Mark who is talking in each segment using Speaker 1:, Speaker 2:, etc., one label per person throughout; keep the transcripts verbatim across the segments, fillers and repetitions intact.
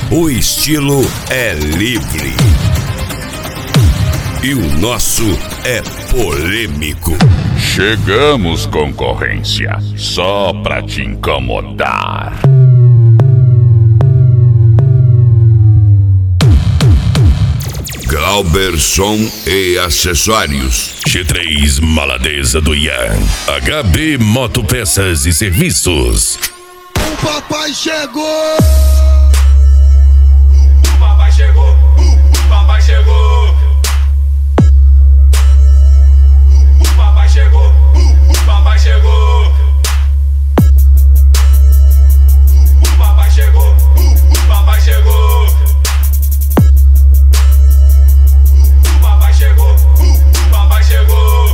Speaker 1: O estilo é livre e o nosso é polêmico.
Speaker 2: Chegamos, concorrência, só pra te incomodar.
Speaker 1: Glauberson e acessórios.
Speaker 3: G três Maladeza do Ian. H B Motopeças e Serviços.
Speaker 4: O papai chegou!
Speaker 5: O papai chegou! O papai chegou! O papai chegou! O papai chegou! O papai chegou! O papai chegou! O papai chegou! O papai chegou!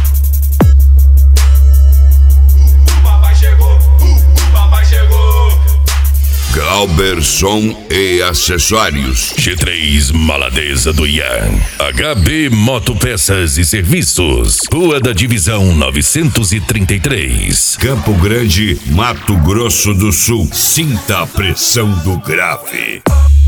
Speaker 5: O papai chegou! O papai chegou!
Speaker 1: Glauberson e acessórios.
Speaker 3: G três Maladeza do Ian. H B Motopeças e Serviços. Rua da Divisão novecentos e trinta e três.
Speaker 1: Campo Grande, Mato Grosso do Sul. Sinta a pressão do grave.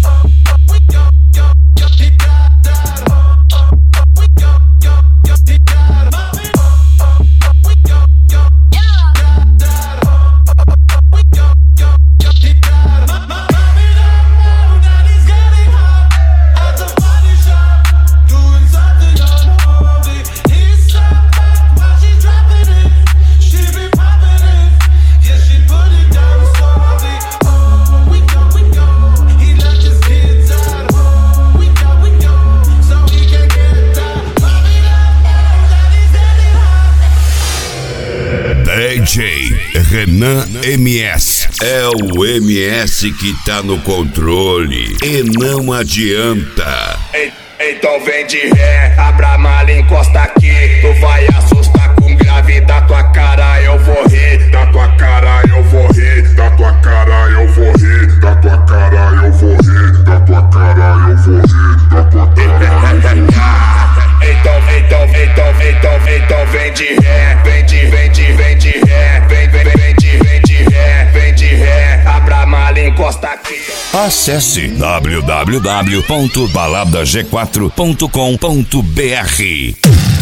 Speaker 1: D J Renan M S. É o M S que tá no controle e não adianta.
Speaker 5: Então vem de ré, abra a mala e encosta aqui. Tu vai assustar com grave, da tua cara eu vou rir. Da tua cara eu vou rir, da tua cara eu vou rir. Da tua cara eu vou rir, da tua cara eu vou rir. Da tua cara eu vou rir. Então, então, então, então, então vem de ré, vem de, vem de, vem de ré, vem, vem, vem de, vem de ré, vem de ré, abra a mala e encosta aqui.
Speaker 1: Acesse w w w ponto balada g quatro ponto com ponto b r.